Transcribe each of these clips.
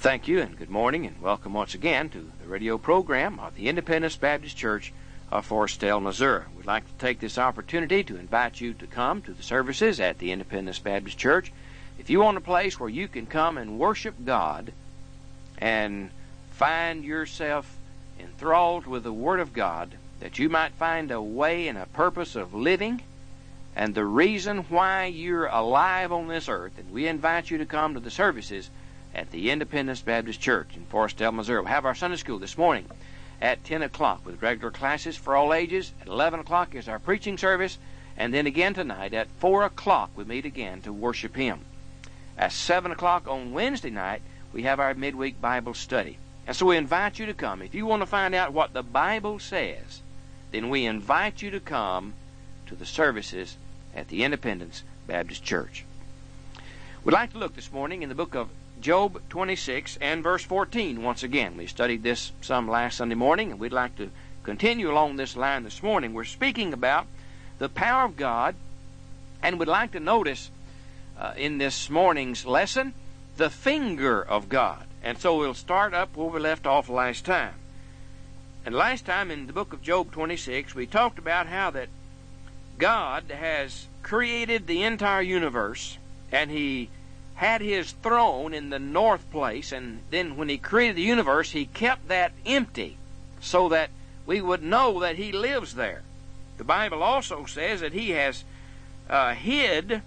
Thank you, and good morning, and welcome once again to the radio program of the Independence Baptist Church of Forestdale, Missouri. We'd like to take this opportunity to invite you to come to the services at the Independence Baptist Church. If you want a place where you can come and worship God and find yourself enthralled with the Word of God, that you might find a way and a purpose of living and the reason why you're alive on this earth, and we invite you to come to the services at the Independence Baptist Church in Forestdale, Missouri. We'll have our Sunday school this morning at 10 o'clock with regular classes for all ages. At 11 o'clock is our preaching service, and then again tonight at 4 o'clock we meet again to worship Him. At 7 o'clock on Wednesday night we have our midweek Bible study. And so we invite you to come. If you want to find out what the Bible says, then we invite you to come to the services at the Independence Baptist Church. We'd like to look this morning in the book of Job 26 and verse 14 once again. We studied this some last Sunday morning, and we'd like to continue along this line this morning. We're speaking about the power of God, and we'd like to notice in this morning's lesson the finger of God. And so we'll start up where we left off last time. And last time in the book of Job 26 we talked about how that God has created the entire universe, and He had His throne in the north place, and then when He created the universe, He kept that empty so that we would know that He lives there. The Bible also says that He has hid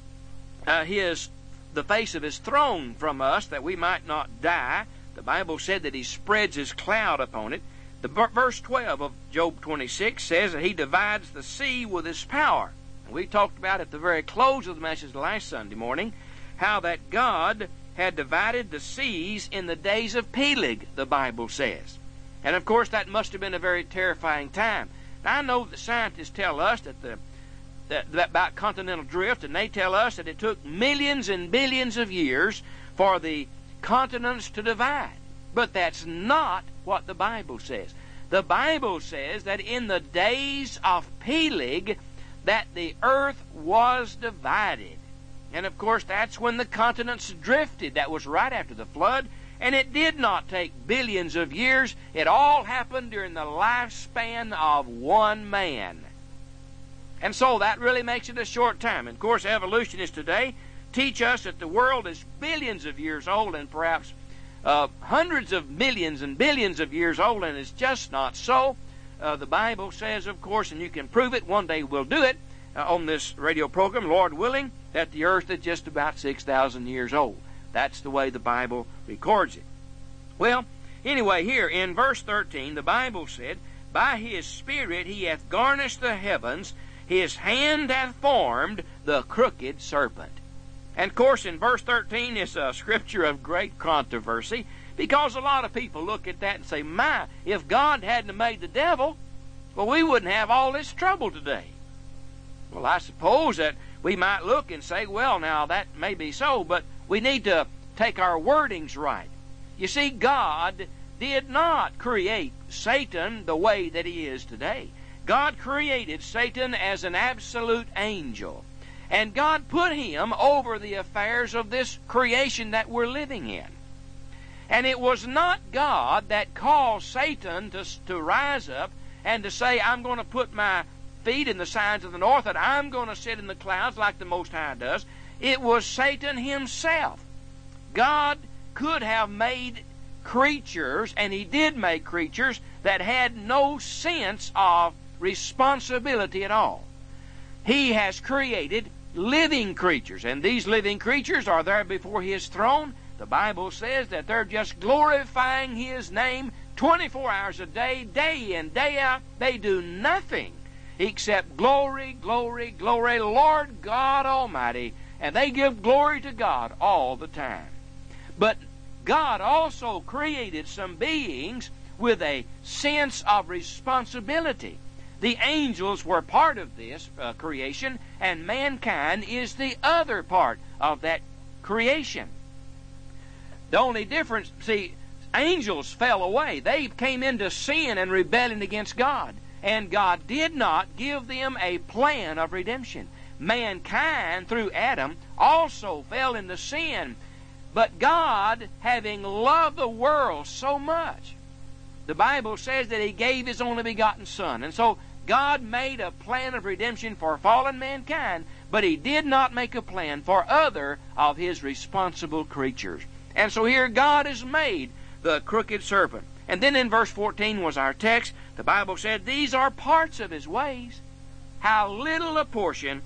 the face of His throne from us that we might not die. The Bible said that He spreads His cloud upon it. The verse 12 of Job 26 says that He divides the sea with His power. And we talked about at the very close of the message last Sunday morning how that God had divided the seas in the days of Peleg, the Bible says. And of course that must have been a very terrifying time. Now I know that scientists tell us that about continental drift, and they tell us that it took millions and billions of years for the continents to divide. But that's not what the Bible says. The Bible says that in the days of Peleg that the earth was divided. And of course that's when the continents drifted. That was right after the flood, and it did not take billions of years. It all happened during the lifespan of one man. And so that really makes it a short time. And of course evolutionists today teach us that the world is billions of years old, and perhaps hundreds of millions and billions of years old, and it's just not so. The Bible says, of course, and you can prove it, one day we'll do it on this radio program, Lord willing, that the earth is just about 6,000 years old. That's the way the Bible records it. Well, anyway, here in verse 13, the Bible said, by His Spirit He hath garnished the heavens, His hand hath formed the crooked serpent. And of course in verse 13 is a scripture of great controversy, because a lot of people look at that and say, my, if God hadn't made the devil, well, we wouldn't have all this trouble today. Well, I suppose that we might look and say, well, now that may be so, but we need to take our wordings right. You see, God did not create Satan the way that he is today. God created Satan as an absolute angel, and God put him over the affairs of this creation that we're living in. And it was not God that caused Satan to rise up and to say, I'm going to put my feet in the signs of the north, and I'm going to sit in the clouds like the Most High does. It was Satan himself. God could have made creatures, and He did make creatures that had no sense of responsibility at all. He has created living creatures, and these living creatures are there before His throne. The Bible says that they're just glorifying His name 24 hours a day, day in, day out. They do nothing except glory, glory, glory, Lord God Almighty, and they give glory to God all the time. But God also created some beings with a sense of responsibility. The angels were part of this creation, and mankind is the other part of that creation. The only difference, see, angels fell away. They came into sin and rebellion against God, and God did not give them a plan of redemption. Mankind, through Adam, also fell into sin. But God, having loved the world so much, the Bible says that He gave His only begotten Son. And so God made a plan of redemption for fallen mankind, but He did not make a plan for other of His responsible creatures. And so here God has made the crooked serpent. And then in verse 14 was our text. The Bible said, these are parts of His ways. How little a portion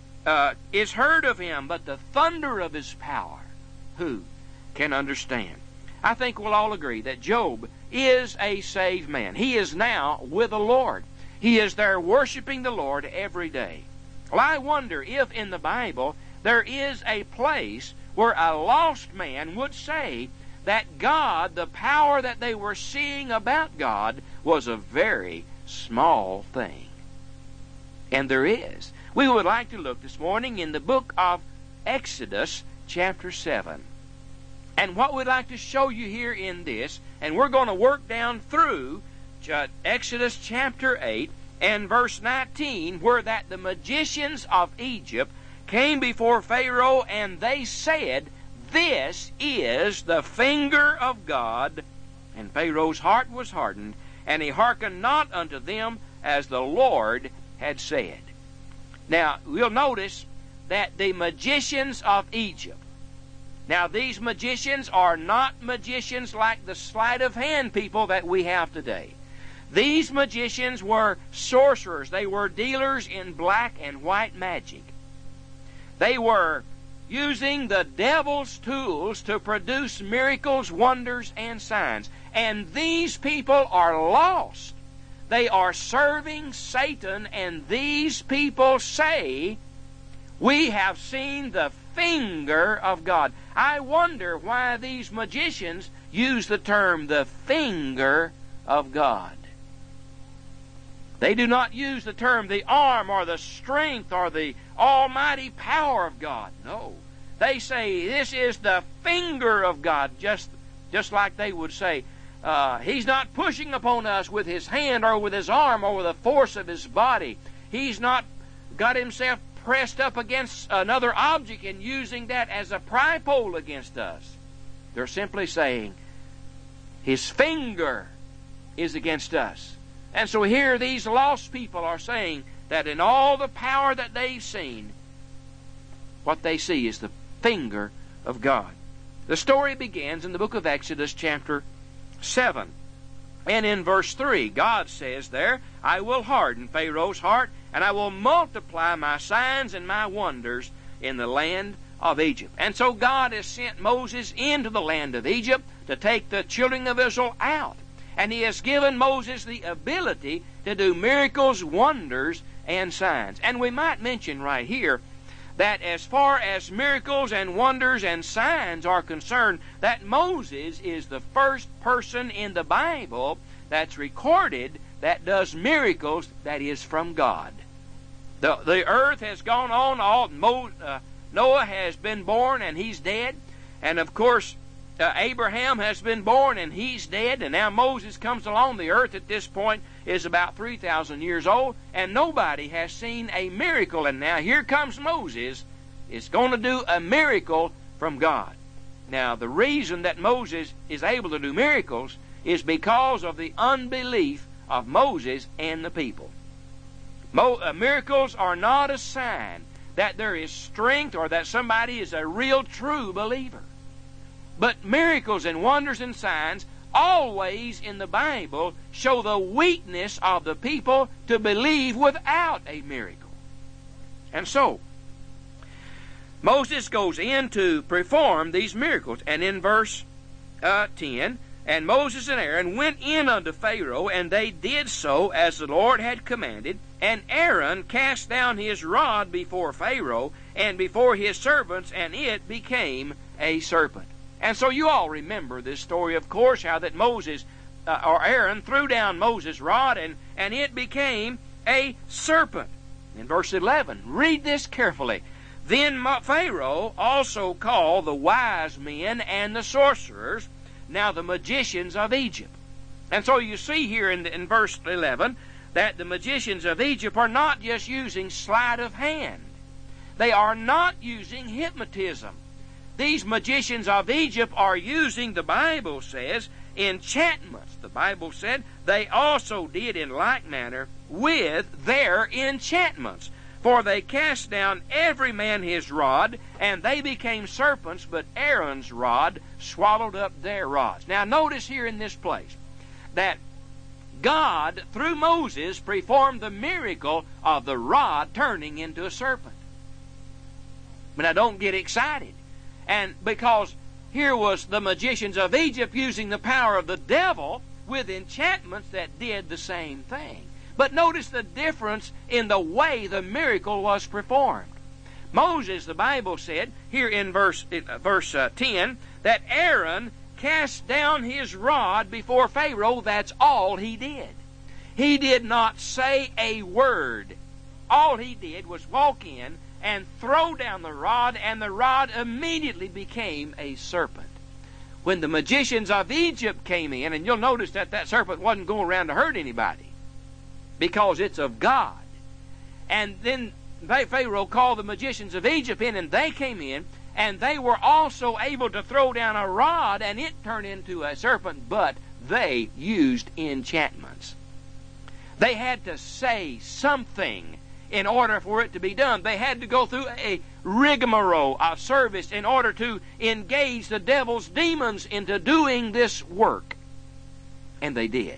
is heard of Him, but the thunder of His power, who can understand? I think we'll all agree that Job is a saved man. He is now with the Lord. He is there worshiping the Lord every day. Well, I wonder if in the Bible there is a place where a lost man would say that God, the power that they were seeing about God, was a very small thing. And there is. We would like to look this morning in the book of Exodus chapter 7. And what we'd like to show you here in this, and we're going to work down through Exodus chapter 8 and verse 19, where that the magicians of Egypt came before Pharaoh, and they said, this is the finger of God. And Pharaoh's heart was hardened, and he hearkened not unto them as the Lord had said. Now, we'll notice that the magicians of Egypt, now these magicians are not magicians like the sleight of hand people that we have today. These magicians were sorcerers. They were dealers in black and white magic. They were using the devil's tools to produce miracles, wonders, and signs. And these people are lost. They are serving Satan, and these people say, we have seen the finger of God. I wonder why these magicians use the term the finger of God. They do not use the term the arm or the strength or the almighty power of God. No. They say this is the finger of God, just like they would say, He's not pushing upon us with His hand or with His arm or with the force of His body. He's not got Himself pressed up against another object and using that as a pry pole against us. They're simply saying His finger is against us. And so here these lost people are saying that in all the power that they've seen, what they see is the finger of God. The story begins in the book of Exodus chapter 7. And in verse 3, God says there, I will harden Pharaoh's heart, and I will multiply my signs and my wonders in the land of Egypt. And so God has sent Moses into the land of Egypt to take the children of Israel out. And He has given Moses the ability to do miracles, wonders, and signs. And we might mention right here that as far as miracles and wonders and signs are concerned, that Moses is the first person in the Bible that's recorded that does miracles that is from God. The earth has gone on. Noah has been born and he's dead. And of course, Abraham has been born and he's dead. And now Moses comes along. The earth at this point is about 3,000 years old. And nobody has seen a miracle. And now here comes Moses. Is going to do a miracle from God. Now the reason that Moses is able to do miracles is because of the unbelief of Moses and the people. Miracles are not a sign that there is strength or that somebody is a real true believer. But miracles and wonders and signs always in the Bible show the weakness of the people to believe without a miracle. And so, Moses goes in to perform these miracles. And in verse 10, and Moses and Aaron went in unto Pharaoh, and they did so as the Lord had commanded. And Aaron cast down his rod before Pharaoh and before his servants, and it became a serpent. And so you all remember this story, of course, how that Moses, or Aaron, threw down Moses' rod, and it became a serpent. In verse 11, read this carefully. Then Pharaoh also called the wise men and the sorcerers, now the magicians of Egypt. And so you see here in verse 11 that the magicians of Egypt are not just using sleight of hand. They are not using hypnotism. these magicians of Egypt are using, the Bible says, enchantments. The Bible said they also did in like manner with their enchantments. For they cast down every man his rod, and they became serpents, but Aaron's rod swallowed up their rods. Now notice here in this place that God, through Moses, performed the miracle of the rod turning into a serpent. But now don't get excited. And because here was the magicians of Egypt using the power of the devil with enchantments that did the same thing. But notice the difference in the way the miracle was performed. Moses, the Bible said, here in verse 10, that Aaron cast down his rod before Pharaoh. That's all he did. He did not say a word. All he did was walk in and throw down the rod, and the rod immediately became a serpent. When the magicians of Egypt came in, and you'll notice that that serpent wasn't going around to hurt anybody, because it's of God. And then Pharaoh called the magicians of Egypt in, and they came in, and they were also able to throw down a rod, and it turned into a serpent, but they used enchantments. They had to say something in order for it to be done. They had to go through a rigmarole of service in order to engage the devil's demons into doing this work. And they did.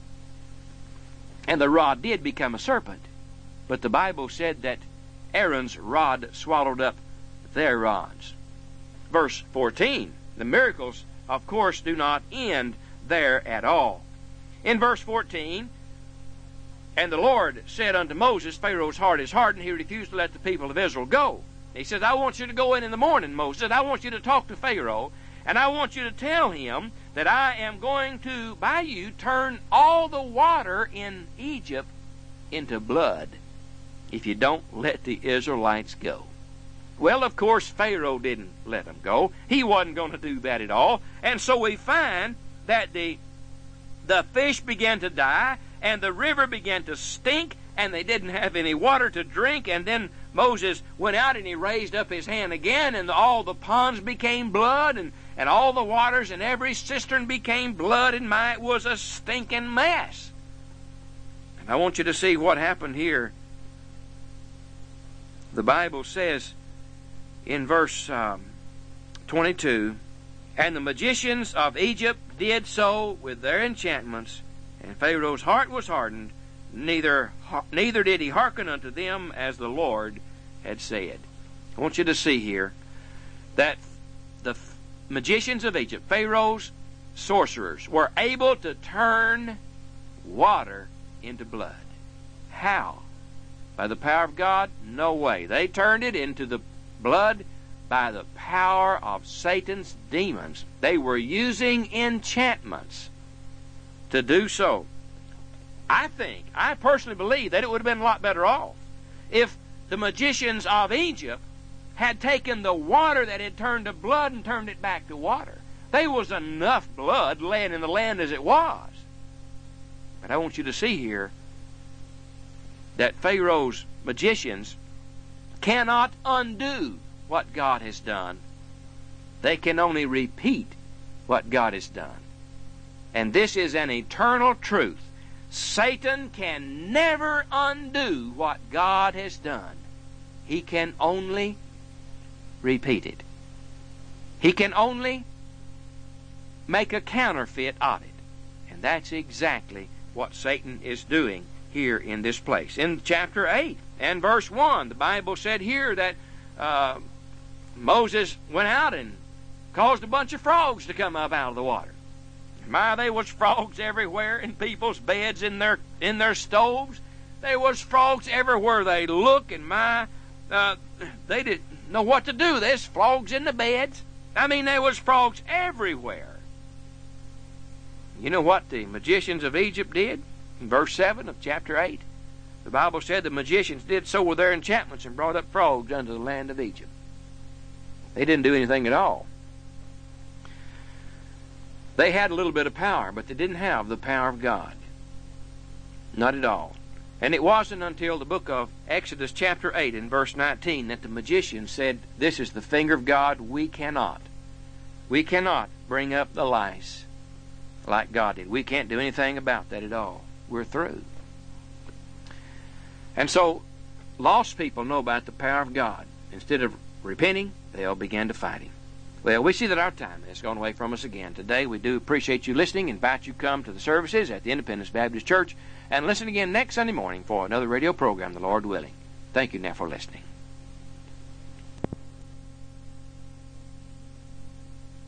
And the rod did become a serpent. But the Bible said that Aaron's rod swallowed up their rods. Verse 14. The miracles, of course, do not end there at all. In verse 14, and the Lord said unto Moses, Pharaoh's heart is hardened. He refused to let the people of Israel go. He says, I want you to go in the morning, Moses. I want you to talk to Pharaoh, and I want you to tell him that I am going to, by you, turn all the water in Egypt into blood if you don't let the Israelites go. Well, of course, Pharaoh didn't let them go. He wasn't going to do that at all. And so we find that the fish began to die, and the river began to stink, and they didn't have any water to drink. And then Moses went out and he raised up his hand again, and all the ponds became blood, and all the waters and every cistern became blood, and it was a stinking mess. And I want you to see what happened here. The Bible says in verse 22, and the magicians of Egypt did so with their enchantments, and Pharaoh's heart was hardened, neither did he hearken unto them as the Lord had said. I want you to see here that the magicians of Egypt, Pharaoh's sorcerers, were able to turn water into blood. How? By the power of God? No way. They turned it into the blood by the power of Satan's demons. They were using enchantments to do so. I personally believe that it would have been a lot better off if the magicians of Egypt had taken the water that had turned to blood and turned it back to water. There was enough blood laying in the land as it was. But I want you to see here that Pharaoh's magicians cannot undo what God has done. They can only repeat what God has done. And this is an eternal truth. Satan can never undo what God has done. He can only repeat it. He can only make a counterfeit of it. And that's exactly what Satan is doing here in this place. In chapter 8 and verse 1, the Bible said here that Moses went out and caused a bunch of frogs to come up out of the water. There was frogs everywhere in people's beds, in their stoves. There was frogs everywhere they look, and they didn't know what to do. There's frogs in the beds. There was frogs everywhere. You know what the magicians of Egypt did? In verse 7 of chapter 8, the Bible said the magicians did so with their enchantments and brought up frogs unto the land of Egypt. They didn't do anything at all. They had a little bit of power, but they didn't have the power of God. Not at all. And it wasn't until the book of Exodus chapter 8 and verse 19 that the magician said, this is the finger of God. We cannot bring up the lice like God did. We can't do anything about that at all. We're through. And so lost people know about the power of God. Instead of repenting, they'll begin to fight Him. Well, we see that our time has gone away from us again today. We do appreciate you listening. Invite you to come to the services at the Independence Baptist Church and listen again next Sunday morning for another radio program, the Lord willing. Thank you now for listening.